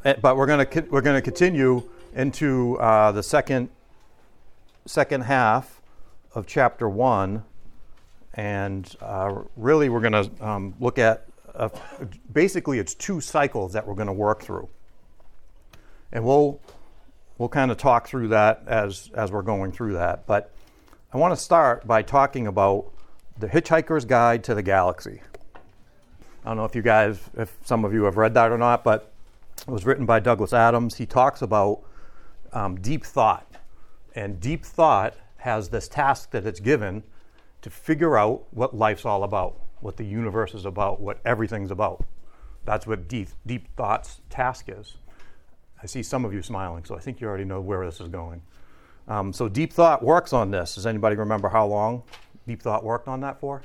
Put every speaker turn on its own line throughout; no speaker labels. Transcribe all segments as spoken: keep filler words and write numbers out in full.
eh, but we're going to we're going to continue into uh, the second second half of chapter one, and uh, really we're going to um, look at uh, basically it's two cycles that we're going to work through, and we'll we'll kind of talk through that as as we're going through that. But I want to start by talking about the Hitchhiker's Guide to the Galaxy. I don't know if you guys, if some of you have read that or not, but it was written by Douglas Adams. He talks about um, deep thought. And deep thought has this task that it's given to figure out what life's all about, what the universe is about, what everything's about. That's what deep, deep thought's task is. I see some of you smiling, so I think you already know where this is going. Um, so deep thought works on this. Does anybody remember how long deep thought worked on that for?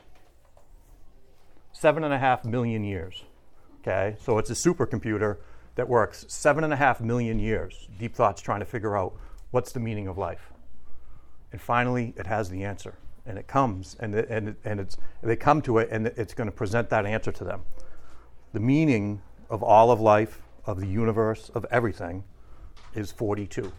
Seven and a half million years. Okay, so it's a supercomputer that works seven and a half million years. Deep thought's trying to figure out what's the meaning of life, and finally, it has the answer, and it comes, and it, and it, and it's they come to it, and it's going to present that answer to them. The meaning of all of life, of the universe, of everything, is forty-two.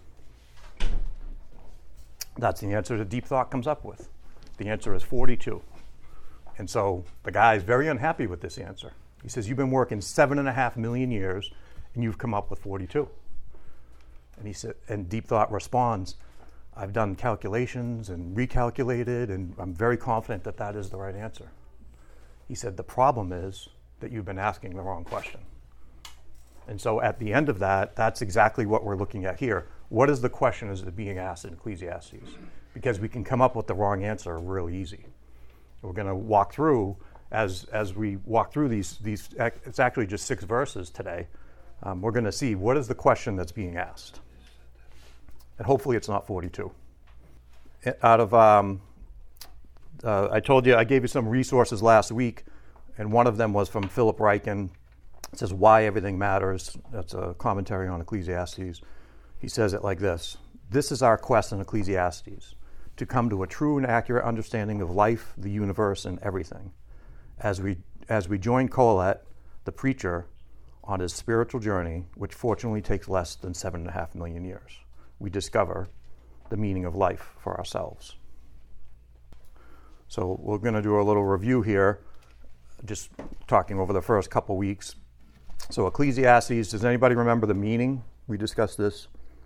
That's the answer that deep thought comes up with. The answer is forty-two. And so the guy is very unhappy with this answer. He says, you've been working seven and a half million years, and you've come up with forty-two. And he said, and deep thought responds, I've done calculations and recalculated, and I'm very confident that that is the right answer. He said, the problem is that you've been asking the wrong question. And so at the end of that, that's exactly what we're looking at here. What is the question is being asked in Ecclesiastes? Because we can come up with the wrong answer really easy. We're going to walk through, as as we walk through these, these it's actually just six verses today. Um, we're going to see what is the question that's being asked. And hopefully it's not forty-two. Out of, um, uh, I told you, I gave you some resources last week, and one of them was from Philip Ryken. It says, Why Everything Matters. That's a commentary on Ecclesiastes. He says it like this. This is our quest in Ecclesiastes, to come to a true and accurate understanding of life, the universe, and everything. As we as we join Colette, the preacher, on his spiritual journey, which fortunately takes less than seven and a half million years, we discover the meaning of life for ourselves. So we're going to do a little review here, just talking over the first couple weeks. So Ecclesiastes, does anybody remember the meaning? We discussed this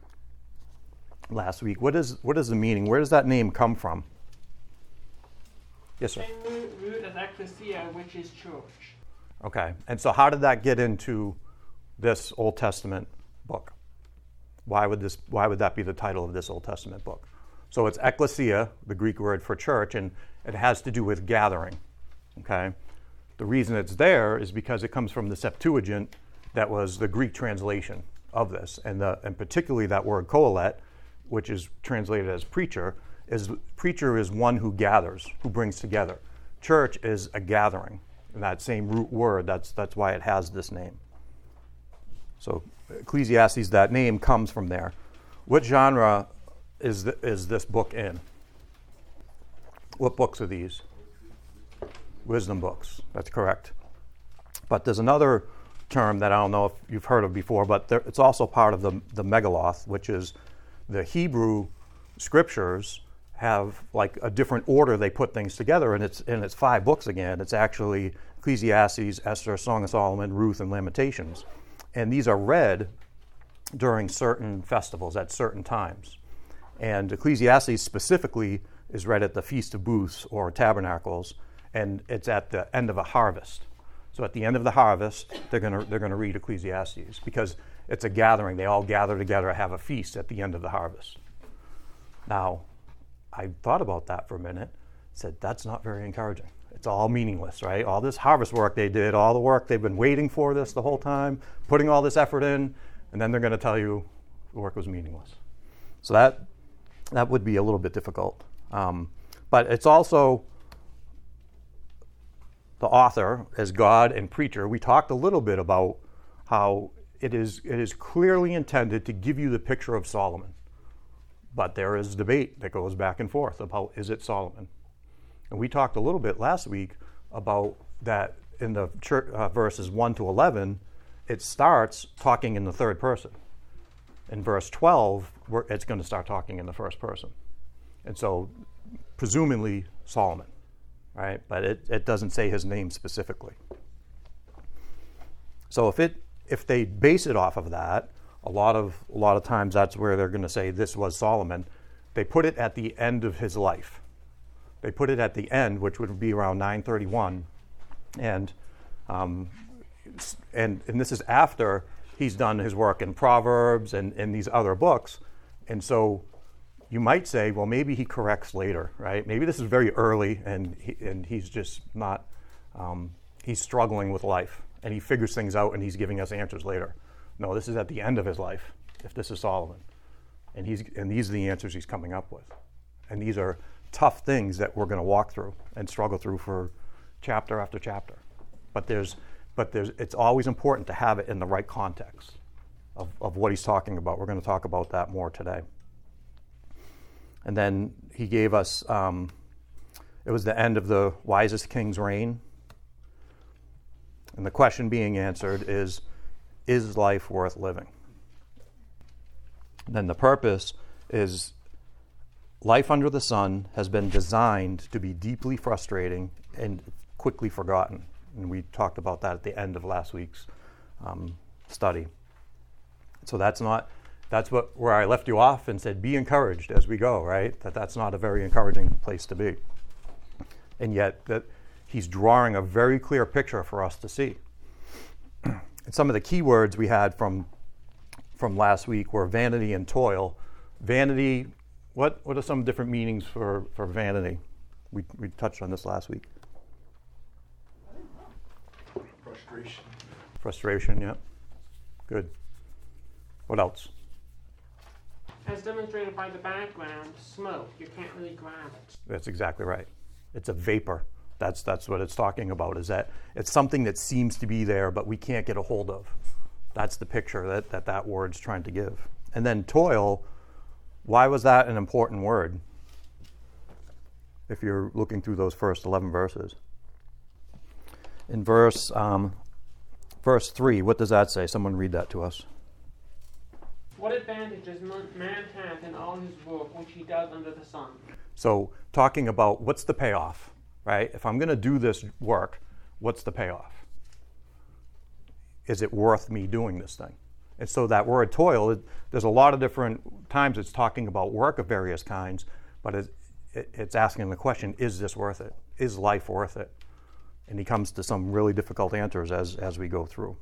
last week. What is what is the meaning? Where does that name come from? Yes, sir.
Same root as ecclesia, which is church.
Okay. And so how did that get into this Old Testament book? Why would this why would that be the title of this Old Testament book? So it's ecclesia, the Greek word for church, and it has to do with gathering. Okay? The reason it's there is because it comes from the Septuagint, that was the Greek translation of this, and the and particularly that word kohelet, which is translated as preacher, is preacher is one who gathers, who brings together. Church is a gathering. And that same root word, that's that's why it has this name. So Ecclesiastes, that name comes from there. What genre is th- is this book in? What books are these? Wisdom books. That's correct. But there's another term that I don't know if you've heard of before, but there, it's also part of the the Megilloth, which is the Hebrew scriptures have like a different order they put things together, and it's and it's five books again. It's actually Ecclesiastes, Esther, Song of Solomon, Ruth, and Lamentations. And these are read during certain festivals at certain times. And Ecclesiastes specifically is read at the Feast of Booths or Tabernacles, and it's at the end of a harvest. So at the end of the harvest, they're gonna they're gonna read Ecclesiastes because it's a gathering. They all gather together, have a feast at the end of the harvest. Now, I thought about that for a minute, said that's not very encouraging. It's all meaningless, right? All this harvest work they did, all the work they've been waiting for this the whole time, putting all this effort in, and then they're going to tell you the work was meaningless. So that that would be a little bit difficult. Um, but it's also the author as God and preacher. We talked a little bit about how it is it is clearly intended to give you the picture of Solomon. But there is debate that goes back and forth about, is it Solomon? And we talked a little bit last week about that in the church, uh, verses one to eleven, it starts talking in the third person. In verse twelve, we're, it's going to start talking in the first person. And so, presumably, Solomon, right? But it, it doesn't say his name specifically. So if it if they base it off of that, a lot of a lot of times that's where they're going to say this was Solomon. They put it at the end of his life. They put it at the end, which would be around nine thirty-one, and um, and and this is after he's done his work in Proverbs and, and these other books. And so you might say, well, maybe he corrects later, right? Maybe this is very early and he, and he's just not, um, he's struggling with life and he figures things out and he's giving us answers later. No, this is at the end of his life, if this is Solomon. And he's and these are the answers he's coming up with. And these are tough things that we're going to walk through and struggle through for chapter after chapter. But there's But there's, it's always important to have it in the right context of, of what he's talking about. We're going to talk about that more today. And then he gave us, um, it was the end of the wisest king's reign. And the question being answered is, is life worth living? Then the purpose is, life under the sun has been designed to be deeply frustrating and quickly forgotten. And we talked about that at the end of last week's um, study. So that's not, that's what where I left you off and said, be encouraged as we go, right? That that's not a very encouraging place to be. And yet that he's drawing a very clear picture for us to see. And some of the key words we had from from last week were vanity and toil. Vanity, what what are some different meanings for, for vanity? We we touched on this last week.
Frustration.
Frustration, yeah. Good. What else?
As demonstrated by the background, smoke. You can't really grab it.
That's exactly right. It's a vapor. That's that's what it's talking about, is that it's something that seems to be there, but we can't get a hold of. That's the picture that that, that word's trying to give. And then toil, why was that an important word? If you're looking through those first eleven verses. In verse um, verse three, what does that say? Someone read that to us.
What advantages man hath in all his work which he does under the sun?
So talking about what's the payoff, right? If I'm going to do this work, what's the payoff? Is it worth me doing this thing? And so that word toil, it, there's a lot of different times it's talking about work of various kinds, but it, it, it's asking the question, is this worth it? Is life worth it? And he comes to some really difficult answers as, as we go through.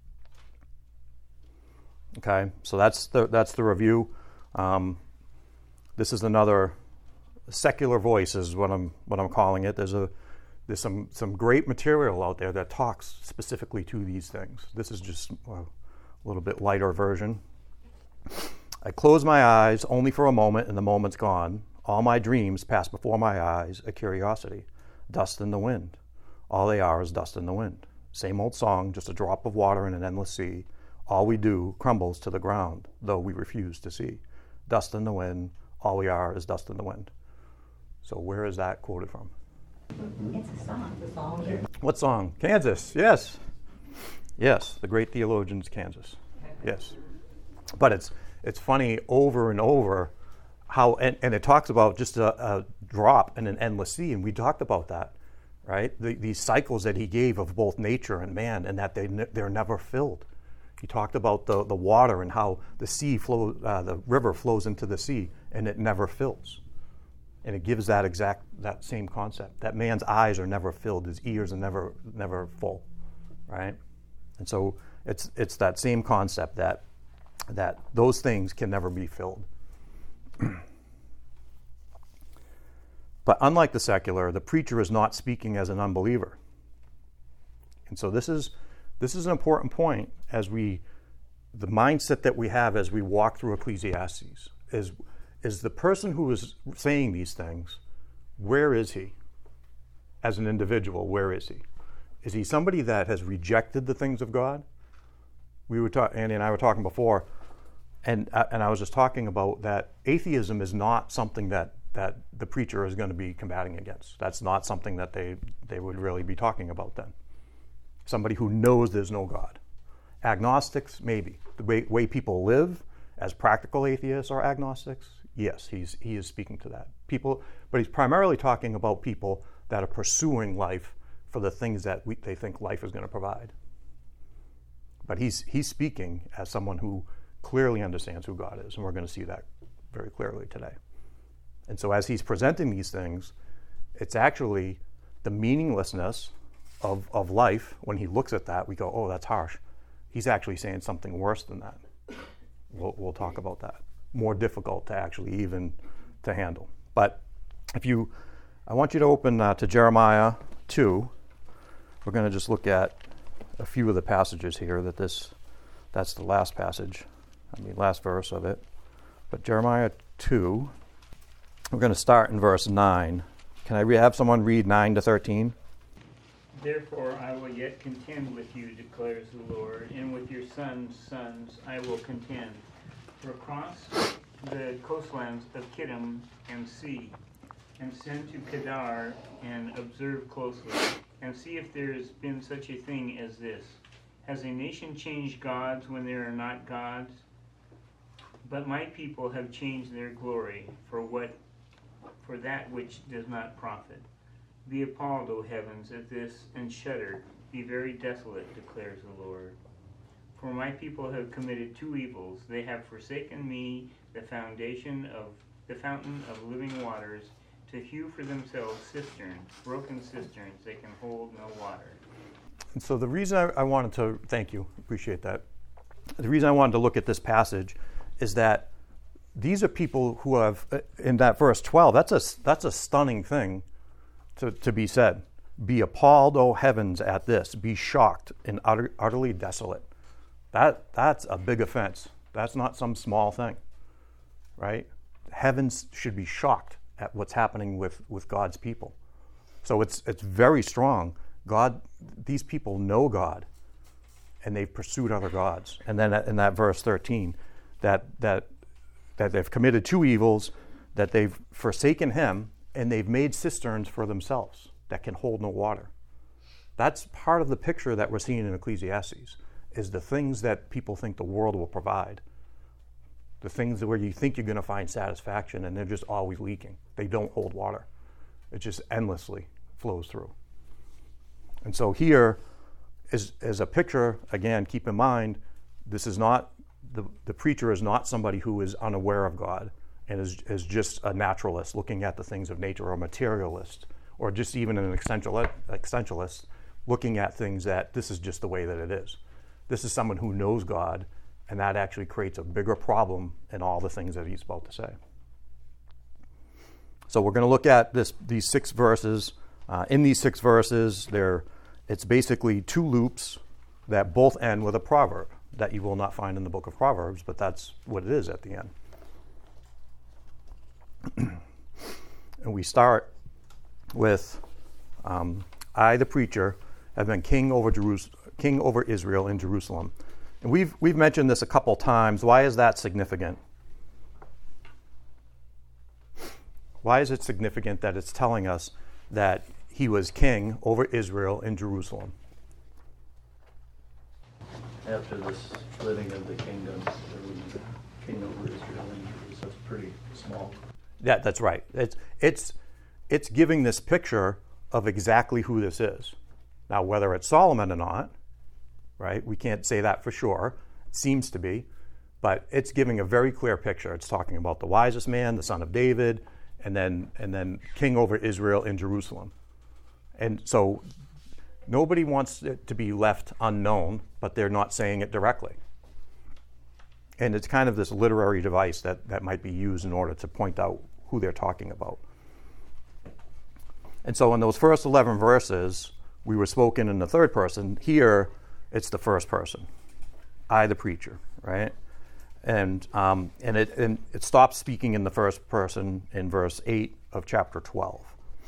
Okay, so that's the that's the review. Um, this is another secular voice, is what I'm what I'm calling it. There's a there's some some great material out there that talks specifically to these things. This is just a little bit lighter version. I close my eyes only for a moment, and the moment's gone. All my dreams pass before my eyes, a curiosity, dust in the wind. All they are is dust in the wind. Same old song, just a drop of water in an endless sea. All we do crumbles to the ground, though we refuse to see. Dust in the wind, all we are is dust in the wind. So where is that quoted from?
It's a song. The song.
What song? Kansas, yes. Yes, the great theologians, Kansas. Yes. But it's it's funny over and over how, and, and it talks about just a, a drop in an endless sea, and we talked about that, right? The, these cycles that he gave of both nature and man, and that they ne- they're never filled. He talked about the, the water and how the sea flows, uh, the river flows into the sea, and it never fills. And it gives that exact that same concept. That man's eyes are never filled, his ears are never never full, right? And so it's it's that same concept that that those things can never be filled. But unlike the secular, the preacher is not speaking as an unbeliever. And so this is this is an important point as we, the mindset that we have as we walk through Ecclesiastes is, is the person who is saying these things, where is he? As an individual, where is he? Is he somebody that has rejected the things of God? We were ta- Andy and I were talking before, and uh, and I was just talking about that atheism is not something that, that the preacher is going to be combating against. That's not something that they, they would really be talking about then. Somebody who knows there's no God. Agnostics, maybe. The way, way people live as practical atheists are agnostics, yes, he's, he is speaking to that. People, but he's primarily talking about people that are pursuing life for the things that we, they think life is going to provide. But he's, he's speaking as someone who clearly understands who God is, and we're going to see that very clearly today. And so as he's presenting these things, it's actually the meaninglessness of, of life. When he looks at that, we go, oh, that's harsh. He's actually saying something worse than that. We'll, we'll talk about that. More difficult to actually even to handle. But if you, I want you to open uh, to Jeremiah two. We're going to just look at a few of the passages here. That this, that's the last passage. I mean, last verse of it. But Jeremiah two, we're going to start in verse nine. Can I re- have someone read nine to thirteen?
Therefore I will yet contend with you, declares the Lord, and with your sons' sons I will contend. For across the coastlands of Kittim and see, and send to Kedar, and observe closely, and see if there has been such a thing as this. Has a nation changed gods when there are not gods? But my people have changed their glory for what, for that which does not profit. Be appalled, O heavens, at this, and shudder. Be very desolate, declares the Lord. For my people have committed two evils. They have forsaken me, the foundation of the fountain of living waters, to hew for themselves cisterns, broken cisterns that can hold no water.
And so the reason I, I wanted to, thank you, appreciate that. The reason I wanted to look at this passage is that these are people who have, in that verse twelve, that's a, that's a stunning thing to, to be said. Be appalled, O heavens, at this. Be shocked and utter, utterly desolate. That That's a big offense. That's not some small thing, right? Heavens should be shocked at what's happening with, with God's people. So it's it's very strong. God, these people know God, and they've pursued other gods. And then in that verse thirteen, that that that they've committed two evils, that they've forsaken him, and they've made cisterns for themselves that can hold no water. That's part of the picture that we're seeing in Ecclesiastes, is the things that people think the world will provide. The things where you think you're going to find satisfaction, and they're just always leaking. They don't hold water. It just endlessly flows through. And so here is, is a picture, again, keep in mind, this is not, the, the preacher is not somebody who is unaware of God and is, is just a naturalist looking at the things of nature, or a materialist, or just even an essentialist looking at things that this is just the way that it is. This is someone who knows God, and that actually creates a bigger problem in all the things that he's about to say. So we're going to look at this, these six verses. Uh, in these six verses, there, it's basically two loops that both end with a proverb that you will not find in the book of Proverbs, but that's what it is at the end. And we start with, um, I, the preacher, have been king over Jerus- king over Israel in Jerusalem. And we've we've mentioned this a couple times. Why is that significant? Why is it significant that it's telling us that he was king over Israel in Jerusalem?
After the splitting of the kingdom, there was a king over Israel and Jerusalem. That's pretty small.
Yeah, that's right. It's it's it's giving this picture of exactly who this is. Now, whether it's Solomon or not, right? We can't say that for sure. It seems to be, but it's giving a very clear picture. It's talking about the wisest man, the son of David, and then and then king over Israel in Jerusalem. And so nobody wants it to be left unknown, but they're not saying it directly. And it's kind of this literary device that, that might be used in order to point out who they're talking about. And so in those first eleven verses, we were spoken in the third person. Here, it's the first person. I, the preacher, right? And um, and it and it stops speaking in the first person in verse eight of chapter twelve.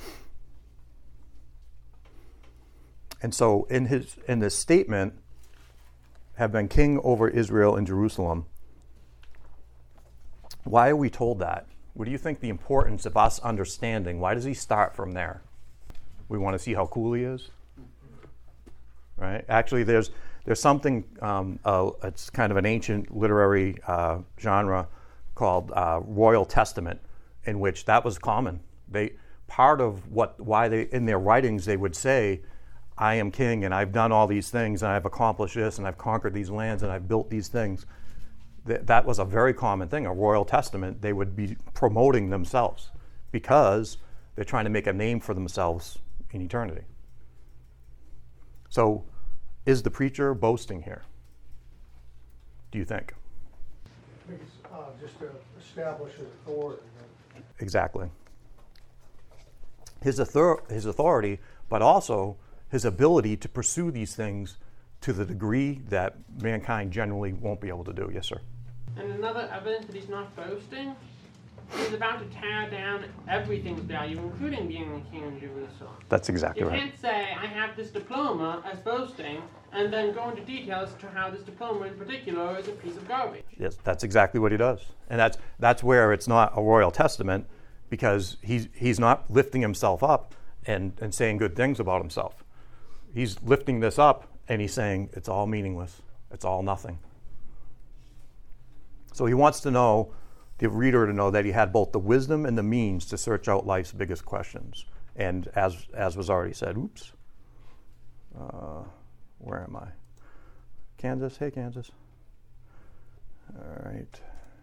And so in his in this statement, have been king over Israel in Jerusalem. Why are we told that? What do you think the importance of us understanding? Why does he start from there? We want to see how cool he is, right? Actually, there's there's something, um, uh, it's kind of an ancient literary uh, genre called uh, Royal Testament, in which that was common. They part of what why they in their writings they would say, I am king and I've done all these things and I've accomplished this and I've conquered these lands and I've built these things. Th- that was a very common thing. A royal testament, they would be promoting themselves because they're trying to make a name for themselves in eternity. So is the preacher boasting here? Do you think?
I think it's uh, just to establish his authority.
Exactly. His, author- his authority, but also his ability to pursue these things to the degree that mankind generally won't be able to do. Yes, sir?
And another evidence that he's not boasting, he's about to tear down everything's value, including being the king of Jerusalem.
That's exactly
You
right.
can't say, I have this diploma as boasting, and then go into details to how this diploma in particular is a piece of garbage.
Yes, that's exactly what he does. And that's that's where it's not a royal testament, because he's he's not lifting himself up and, and saying good things about himself. He's lifting this up and he's saying it's all meaningless. It's all nothing. So he wants to know, the reader to know, that he had both the wisdom and the means to search out life's biggest questions. And as as was already said, oops, uh, where am I? Kansas? Hey, Kansas. All right.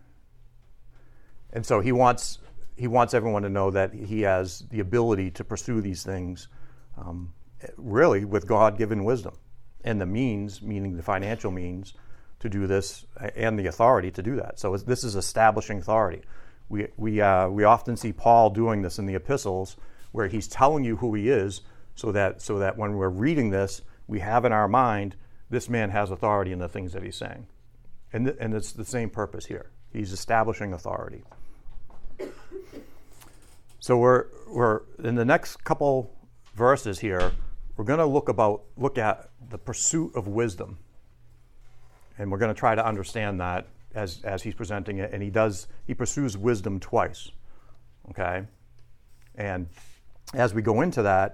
And so he wants he wants everyone to know that he has the ability to pursue these things, um, really with God-given wisdom, and the means, meaning the financial means, to do this, and the authority to do that. So this is establishing authority. We we uh, we often see Paul doing this in the epistles, where he's telling you who he is, so that so that when we're reading this, we have in our mind, this man has authority in the things that he's saying. And, th- and it's the same purpose here. He's establishing authority. So we're we're in the next couple verses here, we're going to look about look at the pursuit of wisdom. And we're going to try to understand that as, as he's presenting it. And he does he pursues wisdom twice. Okay? And as we go into that,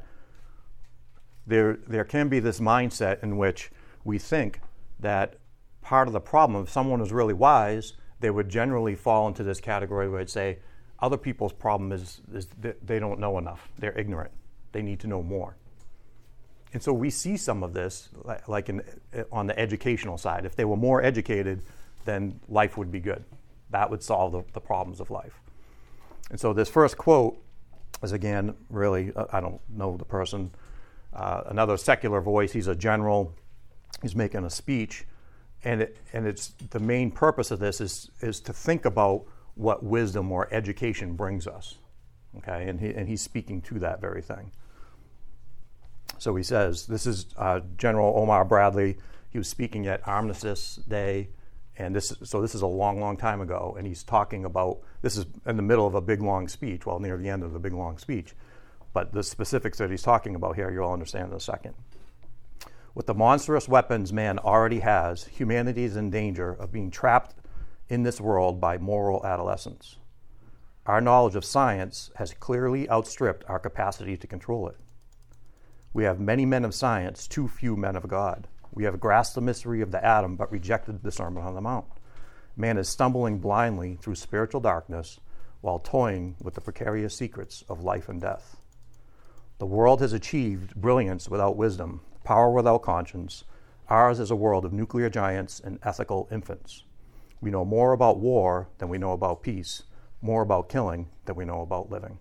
There, there can be this mindset in which we think that part of the problem, if someone is really wise, they would generally fall into this category where they'd say, other people's problem is, is that they don't know enough. They're ignorant. They need to know more. And so we see some of this, like in, on the educational side. If they were more educated, then life would be good. That would solve the, the problems of life. And so this first quote is, again, really, I don't know the person, Uh, another secular voice. He's a general. He's making a speech, and it, and it's the main purpose of this is is to think about what wisdom or education brings us. Okay, and he and he's speaking to that very thing. So he says, this is uh, General Omar Bradley. He was speaking at Armistice Day, and this so this is a long, long time ago, and he's talking about, this is in the middle of a big long speech, well, near the end of the big long speech. But the specifics that he's talking about here, you'll understand in a second. With the monstrous weapons man already has, humanity is in danger of being trapped in this world by moral adolescence. Our knowledge of science has clearly outstripped our capacity to control it. We have many men of science, too few men of God. We have grasped the mystery of the atom, but rejected the Sermon on the Mount. Man is stumbling blindly through spiritual darkness while toying with the precarious secrets of life and death. The world has achieved brilliance without wisdom, power without conscience. Ours is a world of nuclear giants and ethical infants. We know more about war than we know about peace, more about killing than we know about living.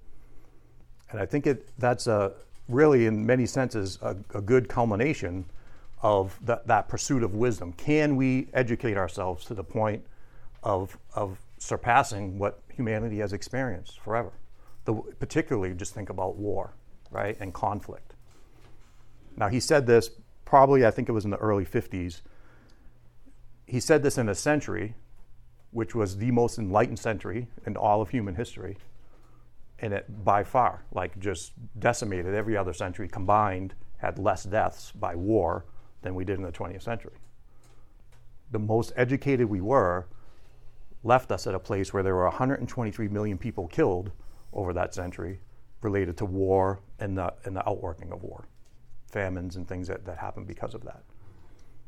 And I think it that's a really, in many senses, a, a good culmination of that, that pursuit of wisdom. Can we educate ourselves to the point of, of surpassing what humanity has experienced forever? The, particularly, just think about war. Right, and conflict. Now, he said this probably, I think it was in the early fifties. He said this in a century, which was the most enlightened century in all of human history, and it by far, like, just decimated every other century combined, had less deaths by war than we did in the twentieth century. The most educated we were left us at a place where there were one hundred twenty-three million people killed over that century, related to war and the and the outworking of war, famines and things that, that happen because of that.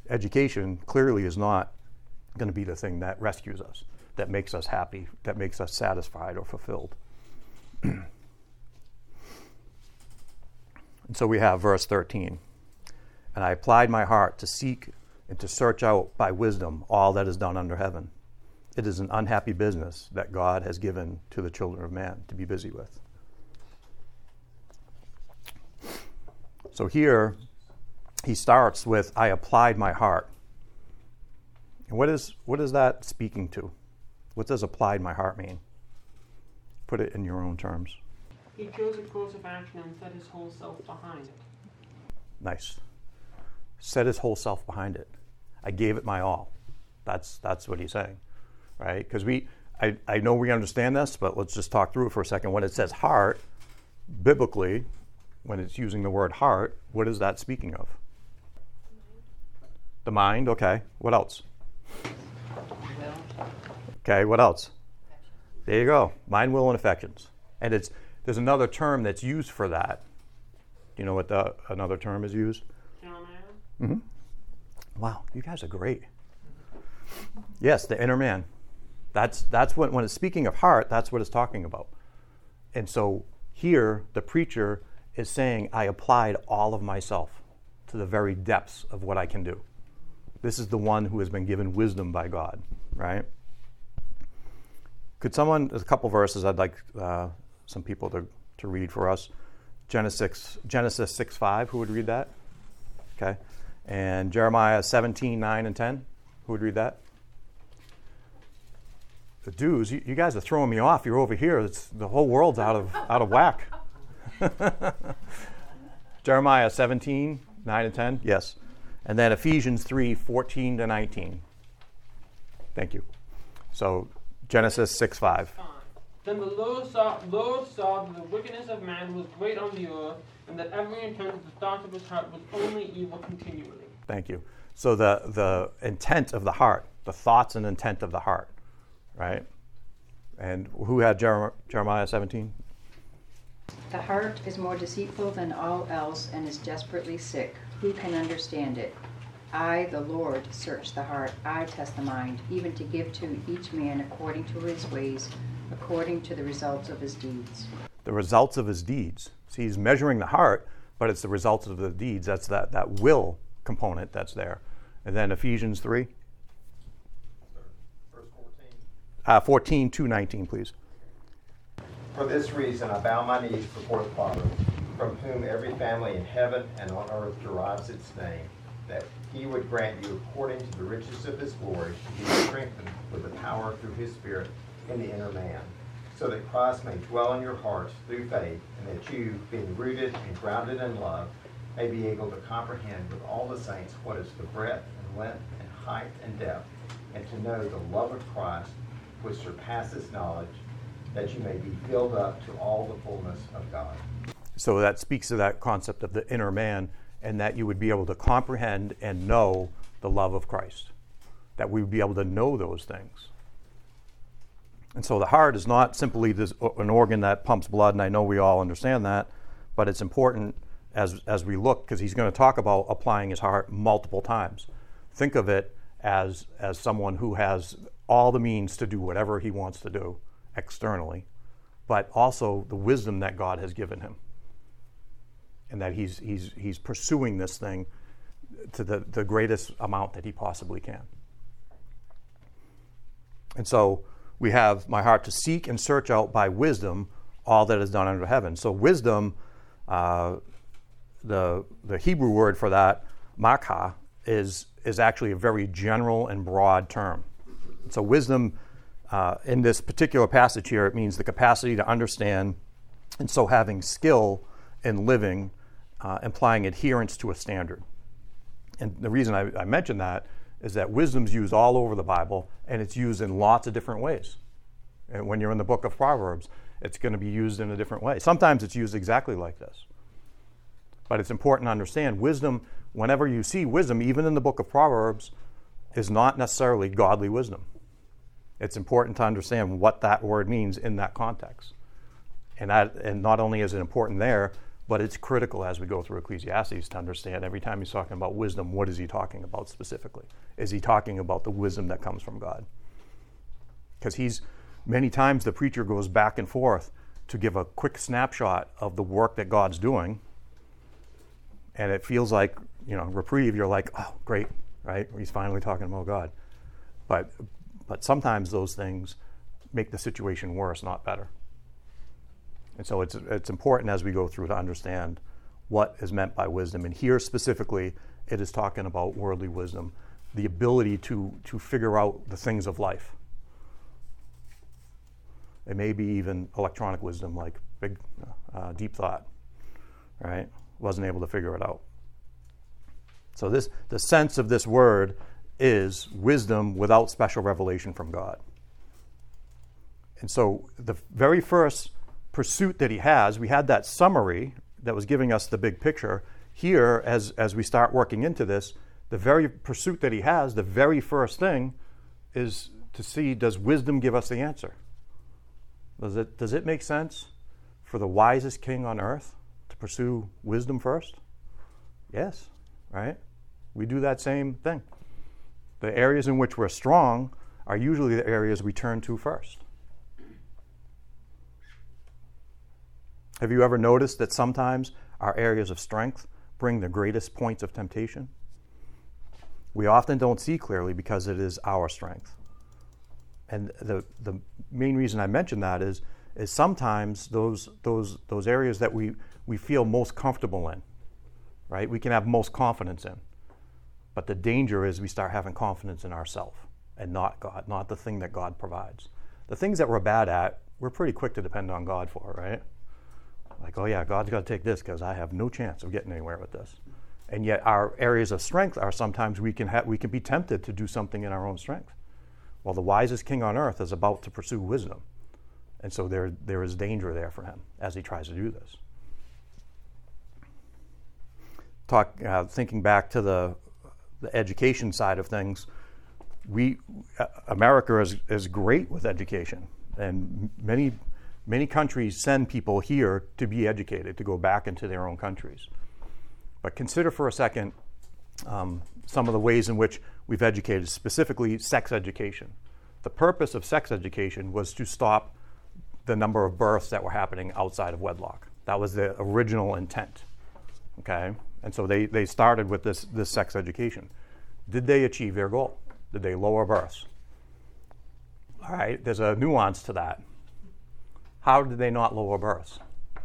education clearly is not going to be the thing that rescues us, that makes us happy, that makes us satisfied or fulfilled. And so we have verse thirteen. And I applied my heart to seek and to search out by wisdom all that is done under heaven. It is an unhappy business that God has given to the children of man to be busy with. So here he starts with, I applied my heart. And what is what is that speaking to? What does applied my heart mean? Put it in your own terms.
He chose a course of action and set his whole self behind it.
Nice. Set his whole self behind it. I gave it my all. That's that's what he's saying, right? Because we, I, I know we understand this, but let's just talk through it for a second. When it says heart, biblically, when it's using the word heart, what is that speaking of? The mind, okay. What else? Okay, what else? There you go. Mind, will, and affections. And it's there's another term that's used for that. Do you know what the another term is used? Mm-hmm. Wow, you guys are great. Yes, the inner man. That's that's what when it's speaking of heart, that's what it's talking about. And so here the preacher is saying, I applied all of myself to the very depths of what I can do. This is the one who has been given wisdom by God, right? Could someone, there's a couple verses I'd like uh, some people to, to read for us. Genesis, Genesis six five, who would read that? Okay. And Jeremiah seventeen nine and ten, who would read that? The dudes, you, you guys are throwing me off. You're over here. It's, the whole world's out of out of whack. Jeremiah seventeen nine and ten, yes. And then Ephesians three fourteen to nineteen. Thank you. So Genesis six five.
Then the Lord saw, Lord saw that the wickedness of man was great on the earth, and that every intent of the thoughts of his heart was only evil continually.
Thank you. So the, the intent of the heart, the thoughts and intent of the heart, right? And who had Jer- Jeremiah seventeen?
The heart is more deceitful than all else and is desperately sick. Who can understand it? I, the Lord, search the heart. I test the mind, even to give to each man according to his ways, according to the results of his deeds.
The results of his deeds. See, he's measuring the heart, but it's the results of the deeds. That's that, that will component that's there. And then Ephesians three.
Verse fourteen.
Uh, fourteen to nineteen, please.
For this reason I bow my knees before the Father, from whom every family in heaven and on earth derives its name, that he would grant you according to the riches of his glory to be strengthened with the power through his Spirit in the inner man, so that Christ may dwell in your hearts through faith, and that you, being rooted and grounded in love, may be able to comprehend with all the saints what is the breadth and length and height and depth, and to know the love of Christ, which surpasses knowledge, that you may be filled up to all the fullness of God.
So that speaks to that concept of the inner man, and that you would be able to comprehend and know the love of Christ, that we would be able to know those things. And so the heart is not simply this, an organ that pumps blood, and I know we all understand that, but it's important as as we look, because he's going to talk about applying his heart multiple times. Think of it as as someone who has all the means to do whatever he wants to do externally, but also the wisdom that God has given him, and that he's he's he's pursuing this thing to the, the greatest amount that he possibly can. And so we have my heart to seek and search out by wisdom all that is done under heaven. So wisdom, uh, the the Hebrew word for that, makah, is is actually a very general and broad term. So wisdom, uh, in this particular passage here, it means the capacity to understand, and so having skill in living, uh, implying adherence to a standard. And the reason I, I mention that is that wisdom's used all over the Bible, and it's used in lots of different ways. And when you're in the book of Proverbs, it's going to be used in a different way. Sometimes it's used exactly like this. But it's important to understand wisdom, whenever you see wisdom, even in the book of Proverbs, is not necessarily godly wisdom. It's important to understand what that word means in that context. And that, and not only is it important there, But it's critical as we go through Ecclesiastes to understand every time he's talking about wisdom, what is he talking about specifically? Is he talking about the wisdom that comes from God? Because he's, many times the preacher goes back and forth to give a quick snapshot of the work that God's doing. And it feels like, you know, reprieve, you're like, oh, great, right? He's finally talking about God. But but sometimes those things make the situation worse, not better. And so it's it's important as we go through to understand what is meant by wisdom. And here specifically, it is talking about worldly wisdom, the ability to, to figure out the things of life. It may be even electronic wisdom, like big, uh, deep thought, right? Wasn't able to figure it out. So this, the sense of this word is wisdom without special revelation from God. And so the very first pursuit that he has, we had that summary that was giving us the big picture. Here, as, as we start working into this, the very pursuit that he has, the very first thing is to see, does wisdom give us the answer? Does it, does it make sense for the wisest king on earth to pursue wisdom first? Yes, right? We do that same thing. The areas in which we're strong are usually the areas we turn to first. Have you ever noticed that sometimes our areas of strength bring the greatest points of temptation? We often don't see clearly because it is our strength. And the the main reason I mention that is is sometimes those those those areas that we, we feel most comfortable in, right? We can have most confidence in. But the danger is we start having confidence in ourselves and not God, not the thing that God provides. The things that we're bad at, we're pretty quick to depend on God for, right? Like, oh yeah, God's got to take this because I have no chance of getting anywhere with this. And yet our areas of strength are sometimes we can ha- we can be tempted to do something in our own strength. Well, the wisest king on earth is about to pursue wisdom. And so there, there is danger there for him as he tries to do this. Talk, uh, thinking back to the, the education side of things, we, uh, America is, is great with education. And many, many countries send people here to be educated, to go back into their own countries. But consider for a second um, some of the ways in which we've educated, specifically sex education. The purpose of sex education was to stop the number of births that were happening outside of wedlock. That was the original intent, okay? And so they, they started with this, this sex education. Did they achieve their goal? Did they lower births? All right, there's a nuance to that. How did they not lower births?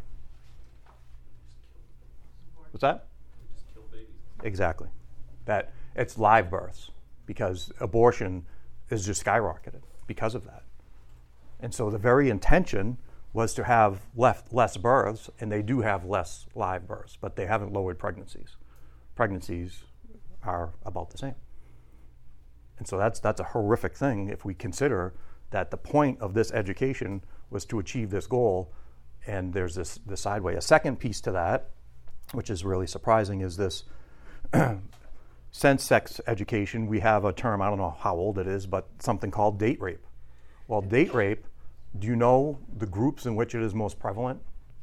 What's that?
Just kill babies.
Exactly. That it's live births, because abortion is just skyrocketed because of that. And so the very intention was to have left less births, and they do have less live births, but they haven't lowered pregnancies. Pregnancies are about the same. And so that's that's a horrific thing if we consider that the point of this education was to achieve this goal, and there's this, this sideway. A second piece to that, which is really surprising, is this since sex education, we have a term, I don't know how old it is, but something called date rape. Well, date rape, do you know the groups in which it is most prevalent?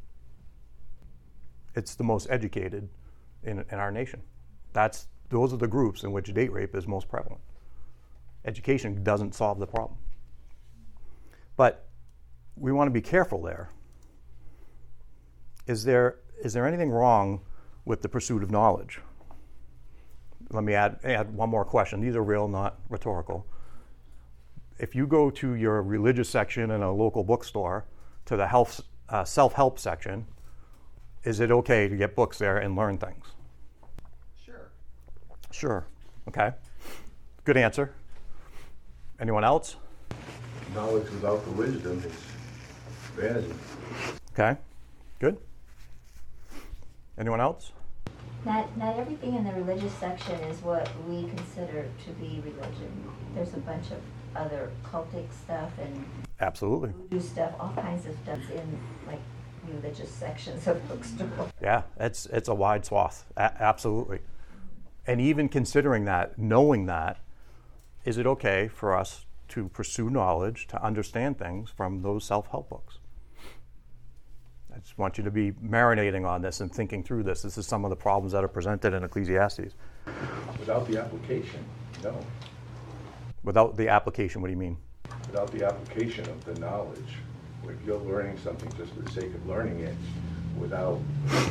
It's the most educated in, in our nation. That's those are the groups in which date rape is most prevalent. Education doesn't solve the problem. But we want to be careful there. Is there is there anything wrong with the pursuit of knowledge? Let me add, add one more question. These are real, not rhetorical. If you go to your religious section in a local bookstore, to the health, uh, self-help section, is it okay to get books there and learn things?
Sure.
Sure. Okay. Good answer. Anyone else?
Knowledge without the wisdom is vanity.
Okay. Good. Anyone else?
Not, not everything in the religious section is what we consider to be religion. There's a bunch of other cultic stuff and
Absolutely.
voodoo stuff, all kinds of stuff in like religious sections of bookstores.
Yeah, it's it's a wide swath. A- absolutely. And even considering that, knowing that, is it okay for us to pursue knowledge, to understand things from those self-help books? I just want you to be marinating on this and thinking through this. This is some of the problems that are presented in Ecclesiastes.
Without the application, no.
Without the application, what do you mean?
Without the application of the knowledge, if you're learning something just for the sake of learning it, without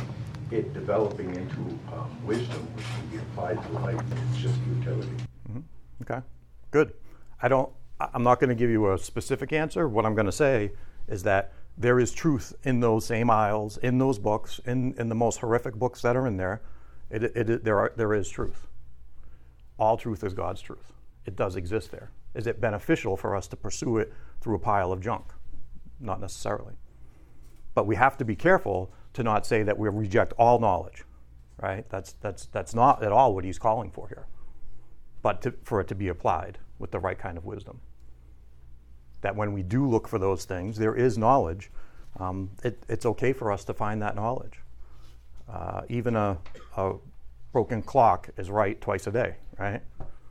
it developing into um, wisdom, which can be applied to life, it's just utility.
Mm-hmm. Okay, good. I don't, I'm not going to give you a specific answer. What I'm going to say is that there is truth in those same aisles, in those books, in, in the most horrific books that are in there. It, it, it, there, are, there is truth. All truth is God's truth. It does exist there. Is it beneficial for us to pursue it through a pile of junk? Not necessarily. But we have to be careful to not say that we reject all knowledge, right? That's, that's, that's not at all what he's calling for here. But to, for it to be applied with the right kind of wisdom. That when we do look for those things, there is knowledge. Um, it, it's okay for us to find that knowledge. Uh, even a, a broken clock is right twice a day, right?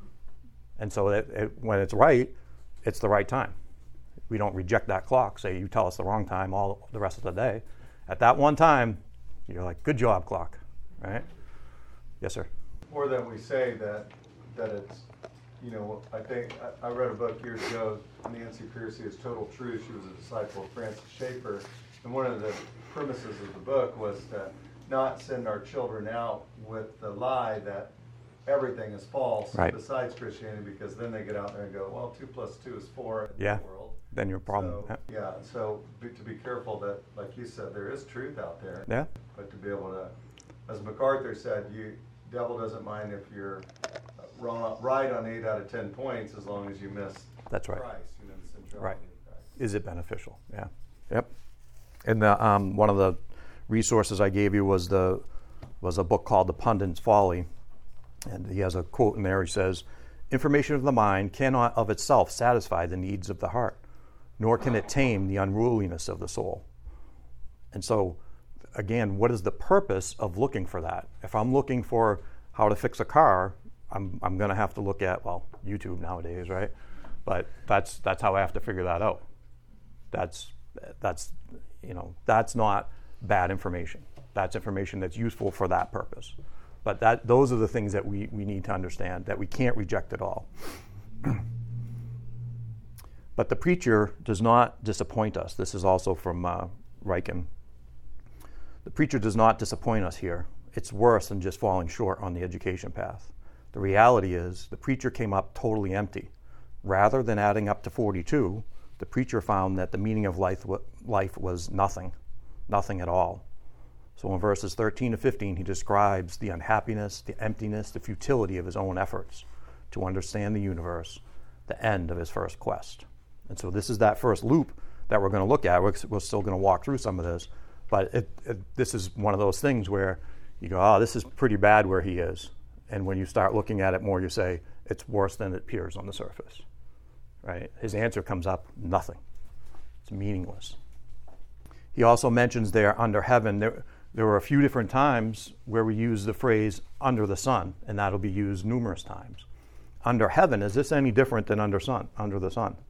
And so it, it, when it's right, it's the right time. We don't reject that clock, say you tell us the wrong time all the rest of the day. At that one time, you're like, good job, clock, right? Yes, sir.
More than we say that that it's, you know, I think, I, I read a book years ago, Nancy Pearcey is Total Truth. She was a disciple of Francis Schaeffer. And one of the premises of the book was to not send our children out with the lie that everything is false
right.
besides Christianity, because then they get out there and go, well, two plus two is four in
yeah.
the world.
Then your problem.
So, yeah, so be, to be careful that, like you said, there is truth out there.
Yeah.
But to be able to, as MacArthur said, you devil doesn't mind if you're wrong, right on eight out of ten points as long as you miss
That's right.
Christ, you know, the centrality
Right.
of Christ.
Is it beneficial? Yeah. Yep. And the, um, one of the resources I gave you was the was a book called The Pundit's Folly. And he has a quote in there. He says, "Information of the mind cannot of itself satisfy the needs of the heart, nor can it tame the unruliness of the soul." And so, again, what is the purpose of looking for that? If I'm looking for how to fix a car, I'm I'm going to have to look at, well, YouTube nowadays, right? But that's that's how I have to figure that out. That's that's you know that's not bad information. That's information that's useful for that purpose. But that those are the things that we, we need to understand, that we can't reject at all. But the preacher does not disappoint us. This is also from uh, Riken. The preacher does not disappoint us here. It's worse than just falling short on the education path. The reality is the preacher came up totally empty. Rather than adding up to forty-two, the preacher found that the meaning of life, life was nothing, nothing at all. So in verses thirteen to fifteen, he describes the unhappiness, the emptiness, the futility of his own efforts to understand the universe, the end of his first quest. And so this is that first loop that we're going to look at. We're, we're still going to walk through some of this, but it, it, this is one of those things where you go, oh, this is pretty bad where he is. And when you start looking at it more, you say, it's worse than it appears on the surface. Right? His answer comes up, nothing. It's meaningless. He also mentions there, under heaven, there, there were a few different times where we use the phrase under the sun, and that'll be used numerous times. Under heaven, is this any different than under sun, under the sun?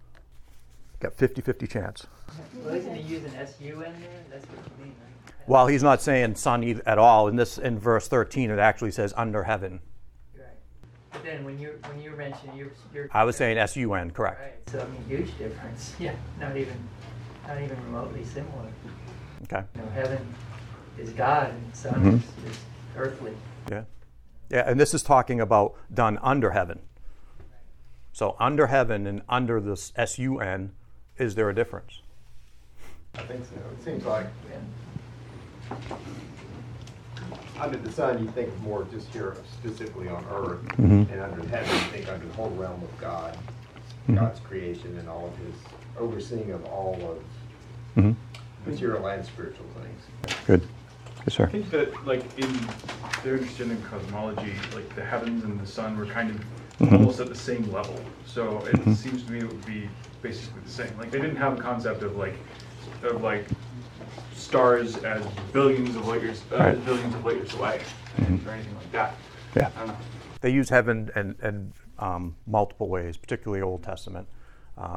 Got fifty-fifty chance.
Well, isn't he using S U in there? That's what you mean, right?
Well, he's not saying sun either, at all. In this, in verse thirteen, it actually says under heaven.
Right. But then when you when you mention you're, you're
I was saying S U N, correct.
Right. So I mean, huge difference. Yeah. Not even not even remotely similar.
Okay.
You know, heaven is God and sun
Mm-hmm.
is, is earthly.
Yeah. Yeah, and this is talking about done under heaven. So under heaven and under this S U N, is there a difference?
I think so. It seems like
Yeah.
under the sun, you think more just here specifically on earth,
Mhm.
and under heaven, you think under the whole realm of God,
Mhm.
God's creation and all of his overseeing of all of
Mm-hmm.
material and spiritual things.
Good. Yes, sir.
I think that, like, in their understanding of cosmology, like the heavens and the sun were kind of
Mhm.
almost at the same level. So it
Mhm.
seems to me it would be basically the same. Like they didn't have a concept of like of like stars as billions of light years, uh,
Right.
billions of light years away,
Mhm.
or anything like that.
Yeah.
I don't know.
They use heaven in, in um, multiple ways, particularly Old Testament. Uh,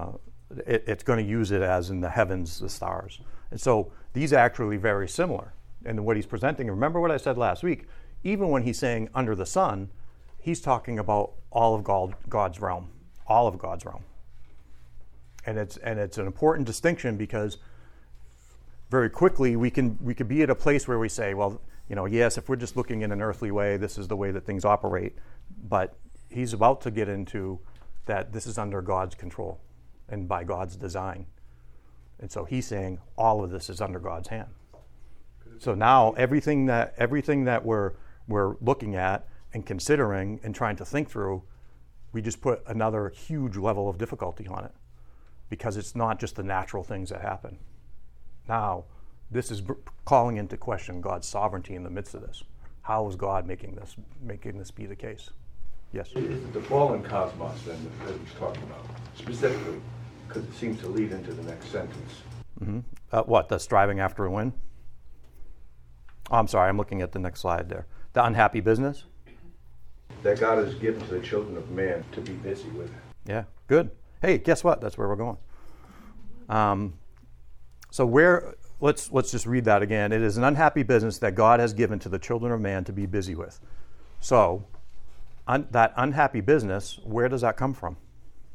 it, it's going to use it as in the heavens, the stars. And so these are actually very similar. And what he's presenting, remember what I said last week, even when he's saying under the sun, he's talking about all of God, God's realm, all of God's realm. And it's and it's an important distinction because very quickly we can we could be at a place where we say, well, you know, yes, if we're just looking in an earthly way, this is the way that things operate. But he's about to get into that this is under God's control and by God's design. And so he's saying all of this is under God's hand. So now everything that everything that we're we're looking at and considering and trying to think through, we just put another huge level of difficulty on it because it's not just the natural things that happen. Now, this is calling into question God's sovereignty in the midst of this. How is God making this making this be the case? Yes?
Is it the fallen cosmos then that he's talking about, specifically, because it seems to lead into the next sentence?
Mm-hmm. Uh, what, the striving after a win? Oh, I'm sorry, I'm looking at the next slide there. The unhappy business?
That God has given to the children of man to be busy with.
Yeah, good. Hey, guess what? That's where we're going. Um, so where, let's let's just read that again. It is an unhappy business that God has given to the children of man to be busy with. So un, that unhappy business, where does that come from?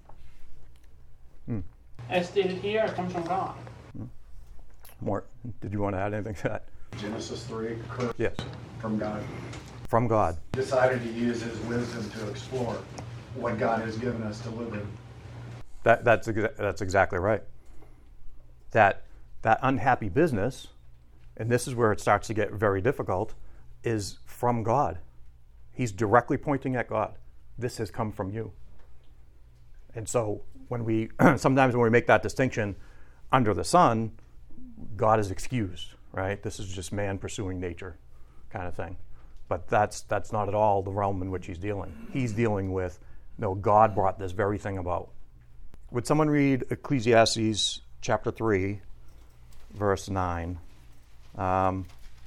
Hmm.
As stated here, it comes from God.
Hmm. Mort, did you want to add anything to that?
Genesis three, curse
Yes.
from God.
From God.
Decided to use his wisdom to explore what God has given us to live in.
That, that's exa- that's exactly right. That that unhappy business, and this is where it starts to get very difficult, is from God. He's directly pointing at God. This has come from you. And so when we sometimes when we make that distinction under the sun, God is excused, right? This is just man pursuing nature kind of thing. But that's that's not at all the realm in which he's dealing. He's dealing with, no, God brought this very thing about. Would someone read Ecclesiastes chapter three, verse nine, um,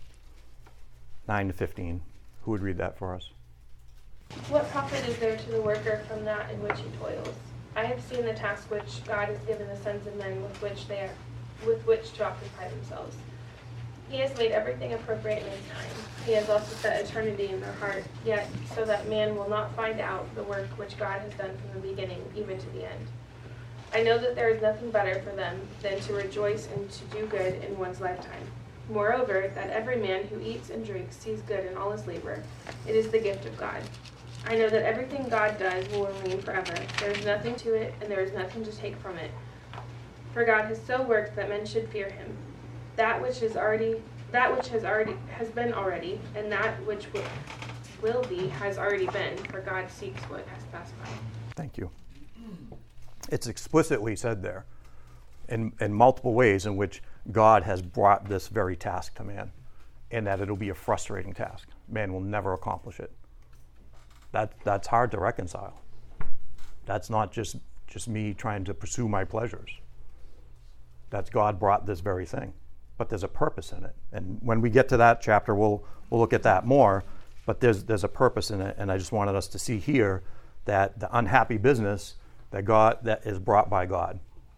nine to fifteen? Who would read that for us?
What profit is there to the worker from that in which he toils? I have seen the task which God has given the sons of men with which they are, with which to occupy themselves. He has made everything appropriate in his time. He has also set eternity in their heart, yet so that man will not find out the work which God has done from the beginning, even to the end. I know that there is nothing better for them than to rejoice and to do good in one's lifetime. Moreover, that every man who eats and drinks sees good in all his labor. It is the gift of God. I know that everything God does will remain forever. There is nothing to it, and there is nothing to take from it. For God has so worked that men should fear him. That which is already, that which has already has been already, and that which will, will be has already been. For God seeks what has passed by.
Thank you. It's explicitly said there, in in multiple ways in which God has brought this very task to man, and that it'll be a frustrating task. Man will never accomplish it. That that's hard to reconcile. That's not just just me trying to pursue my pleasures. That's God brought this very thing. But there's a purpose in it. And when we get to that chapter, we'll we'll look at that more. But there's there's a purpose in it, and I just wanted us to see here that the unhappy business that God that is brought by God.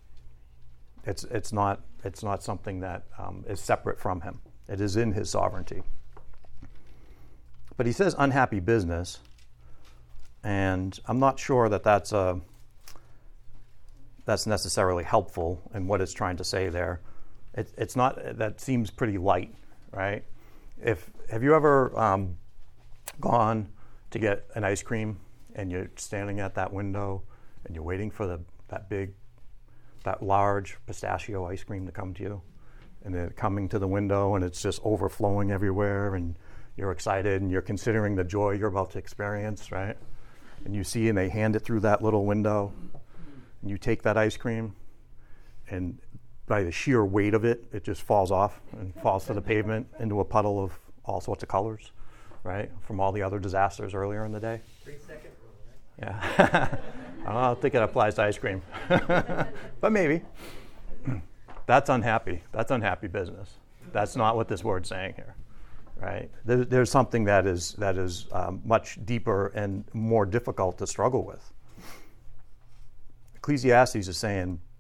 It's it's not it's not something that um, is separate from him. It is in his sovereignty. But he says unhappy business, and I'm not sure that that's a that's necessarily helpful in what it's trying to say there. It, it's not, that seems pretty light, right? If have you ever um, gone to get an ice cream and you're standing at that window and you're waiting for the that big, that large pistachio ice cream to come to you, and then coming to the window and it's just overflowing everywhere, and you're excited and you're considering the joy you're about to experience, right? And you see, and they hand it through that little window, and you take that ice cream, and by the sheer weight of it, it just falls off and falls to the pavement into a puddle of all sorts of colors, right? From all the other disasters earlier in the day.
Three second rule, right?
Yeah. I don't think it applies to ice cream. But maybe. That's unhappy. That's unhappy business. That's not what this word's saying here, right? There, there's something that is, that is um, much deeper and more difficult to struggle with. Ecclesiastes is saying,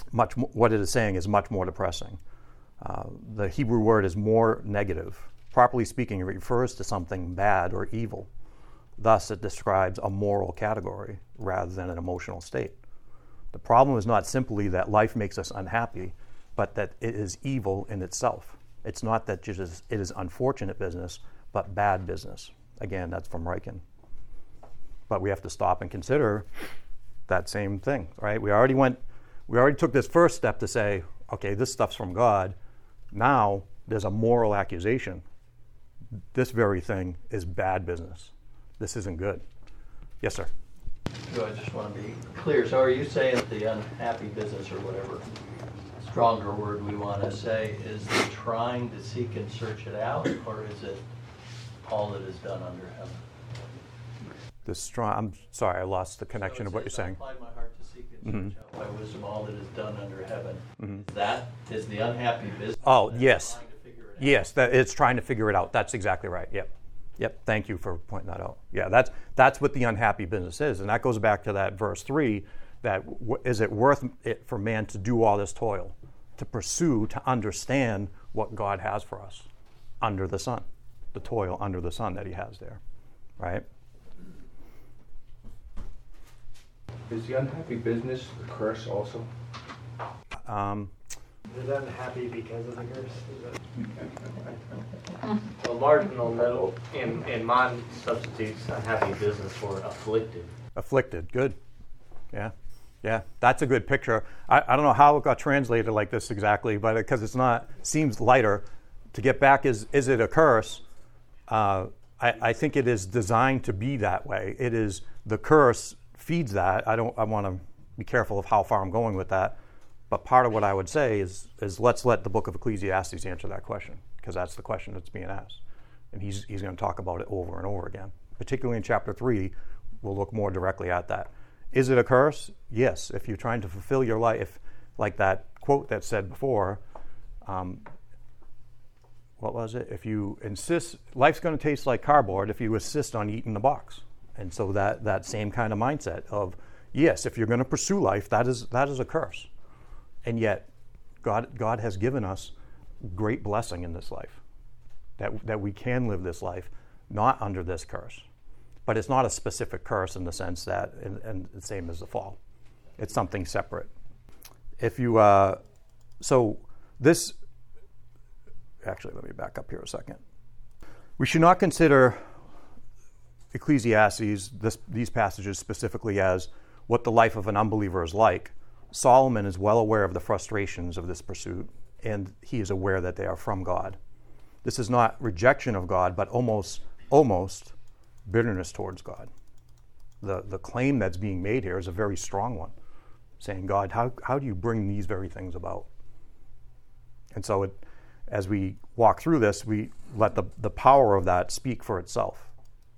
much mo- what it is saying is much more depressing. Uh, the Hebrew word is more negative. Properly speaking, it refers to something bad or evil. Thus, it describes a moral category rather than an emotional state. The problem is not simply that life makes us unhappy, but that it is evil in itself. It's not that it is, it is unfortunate business, but bad business. Again, that's from Ryken. But we have to stop and consider that same thing, right? We already went, we already took this first step to say, okay, this stuff's from God. Now there's a moral accusation. This very thing is bad business. This isn't good. Yes, sir.
So I just want to be clear. So are you saying that the unhappy business, or whatever stronger word we want to say, is the trying to seek and search it out, or is it all that is done under heaven?
The strong. I'm sorry, I lost the connection
so
of what you're saying.
I applied my heart to seek and search
Mm-hmm.
out by wisdom all that is done under heaven.
Mm-hmm.
That is the unhappy business.
Oh, yes.
Trying to figure it out.
Yes, that it's trying to figure it out. That's exactly right. Yep. Yep. Thank you for pointing that out. Yeah, that's that's what the unhappy business is. And that goes back to that verse three, that w- is it worth it for man to do all this toil, to pursue, to understand what God has for us under the sun, the toil under the sun that he has there, right?
Is the unhappy business a curse also?
Um,
Is unhappy because of the curse? Well, marginal note in, in mine substitutes unhappy business for afflicted.
Afflicted, good. Yeah, yeah, that's a good picture. I, I don't know how it got translated like this exactly, but because it's not, seems lighter. To get back, is is it a curse? Uh, I, I think it is designed to be that way. It is, the curse feeds that. I don't. I want to be careful of how far I'm going with that. But part of what I would say is is let's let the book of Ecclesiastes answer that question, because that's the question that's being asked, and he's he's going to talk about it over and over again. Particularly in chapter three, we'll look more directly at that. Is it a curse? Yes. If you're trying to fulfill your life, like that quote that said before, um, what was it? If you insist, life's going to taste like cardboard if you insist on eating the box. And so that that same kind of mindset of, yes, if you're going to pursue life, that is that is a curse. And yet, God God has given us great blessing in this life, that that we can live this life not under this curse. But it's not a specific curse in the sense that, and, and the same as the fall. It's something separate. If you, uh, so this, actually, let me back up here a second. We should not consider Ecclesiastes, this, these passages specifically, as what the life of an unbeliever is like. Solomon is well aware of the frustrations of this pursuit, and he is aware that they are from God. This is not rejection of God, but almost, almost bitterness towards God. The the claim that's being made here is a very strong one, saying, God, how, how do you bring these very things about? And so it, as we walk through this, we let the, the power of that speak for itself.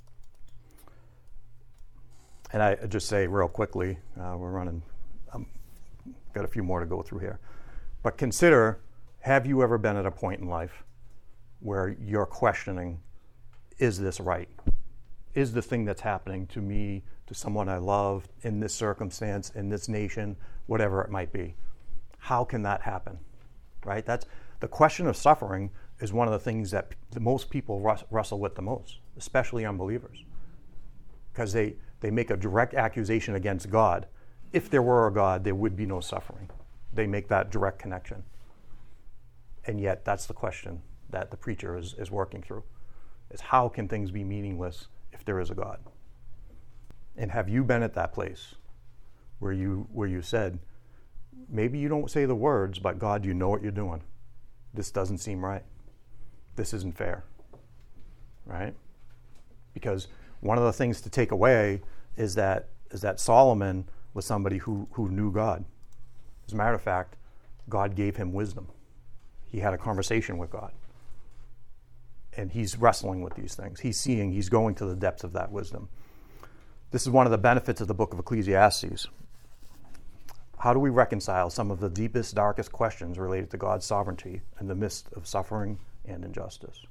And I just say real quickly, uh, we're running, um, got a few more to go through here. But consider, have you ever been at a point in life where you're questioning, is this right? Is the thing that's happening to me, to someone I love, in this circumstance, in this nation, whatever it might be? How can that happen? Right? That's the question of suffering is one of the things that the most people rus- wrestle with the most, especially unbelievers, because they, they make a direct accusation against God. If there were a God, there would be no suffering. They make that direct connection. And yet that's the question that the preacher is, is working through, is how can things be meaningless if there is a God? And have you been at that place where you where you said, maybe you don't say the words, but God, you know what you're doing. This doesn't seem right. This isn't fair. Right? Because one of the things to take away is that is that Solomon was somebody who, who knew God. As a matter of fact, God gave him wisdom. He had a conversation with God. And he's wrestling with these things. He's seeing, he's going to the depths of that wisdom. This is one of the benefits of the book of Ecclesiastes. How do we reconcile some of the deepest, darkest questions related to God's sovereignty in the midst of suffering and injustice?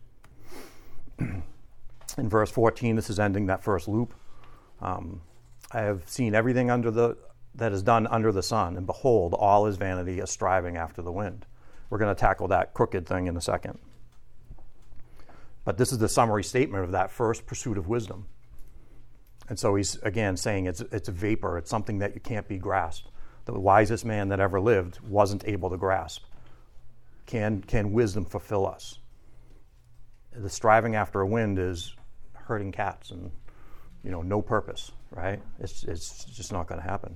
In verse fourteen, this is ending that first loop. Um, I have seen everything under the that is done under the sun, and behold, all is vanity, a striving after the wind. We're going to tackle that crooked thing in a second. But this is the summary statement of that first pursuit of wisdom. And so he's, again, saying it's, it's a vapor. It's something that you can't be grasped. The wisest man that ever lived wasn't able to grasp. Can, can wisdom fulfill us? The striving after a wind is herding cats and, you know, no purpose, right? It's, it's just not going to happen.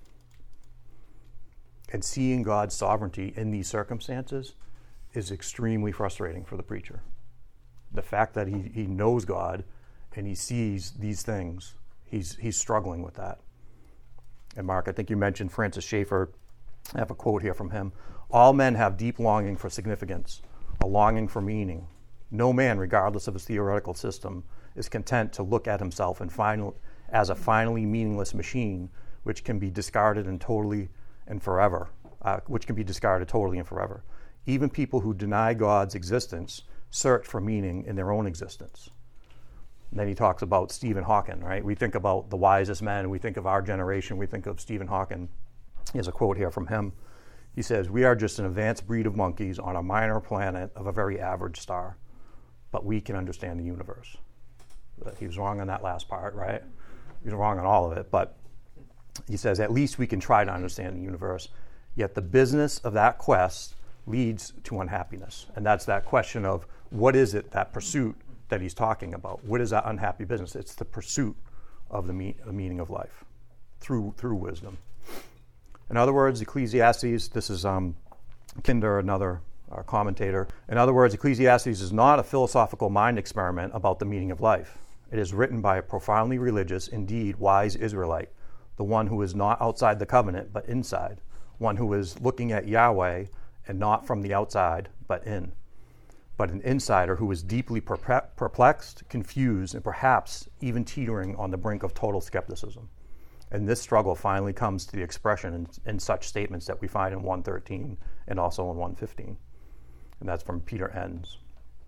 And seeing God's sovereignty in these circumstances is extremely frustrating for the preacher. The fact that he, he knows God and he sees these things, he's, he's struggling with that. And Mark, I think you mentioned Francis Schaeffer. I have a quote here from him. All men have deep longing for significance, a longing for meaning. No man, regardless of his theoretical system, is content to look at himself and final, as a finally meaningless machine which can be discarded and totally and forever, uh, which can be discarded totally and forever. Even people who deny God's existence search for meaning in their own existence. And then he talks about Stephen Hawking, right? We think about the wisest men, we think of our generation, we think of Stephen Hawking. He has a quote here from him. He says, "We are just an advanced breed of monkeys on a minor planet of a very average star, but we can understand the universe." He was wrong on that last part, right? He was wrong on all of it, but he says, at least we can try to understand the universe, yet the business of that quest leads to unhappiness. And that's that question of what is it, that pursuit that he's talking about? What is that unhappy business? It's the pursuit of the, me- the meaning of life through through wisdom. In other words, Ecclesiastes, this is um, Kinder, another uh, commentator. In other words, Ecclesiastes is not a philosophical mind experiment about the meaning of life. It is written by a profoundly religious, indeed wise Israelite, the one who is not outside the covenant, but inside, one who is looking at Yahweh and not from the outside, but in, but an insider who is deeply perplexed, confused, and perhaps even teetering on the brink of total skepticism. And this struggle finally comes to the expression in, in such statements that we find in one thirteen and also in one fifteen. And that's from Peter Enns.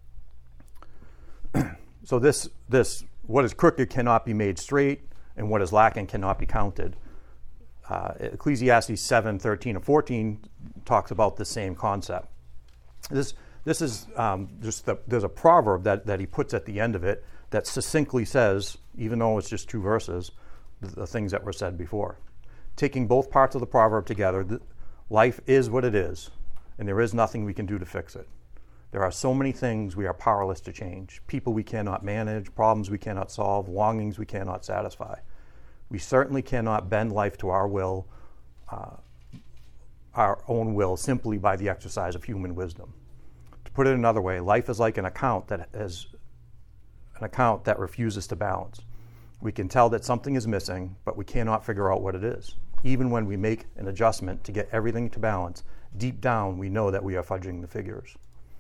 So this, this, what is crooked cannot be made straight, and what is lacking cannot be counted. Uh, Ecclesiastes seven, thirteen, and fourteen talks about the same concept. This this is um, just the, there's a proverb that, that he puts at the end of it that succinctly says, even though it's just two verses, the, the things that were said before. Taking both parts of the proverb together, the, life is what it is, and there is nothing we can do to fix it. There are so many things we are powerless to change. People we cannot manage, problems we cannot solve, longings we cannot satisfy. We certainly cannot bend life to our will, uh, our own will, simply by the exercise of human wisdom. To put it another way, life is like an account that is an account that refuses to balance. We can tell that something is missing, but we cannot figure out what it is. Even when we make an adjustment to get everything to balance, deep down we know that we are fudging the figures.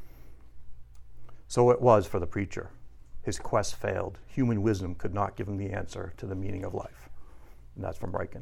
So it was for the preacher. His quest failed. Human wisdom could not give him the answer to the meaning of life. And that's from Bryken.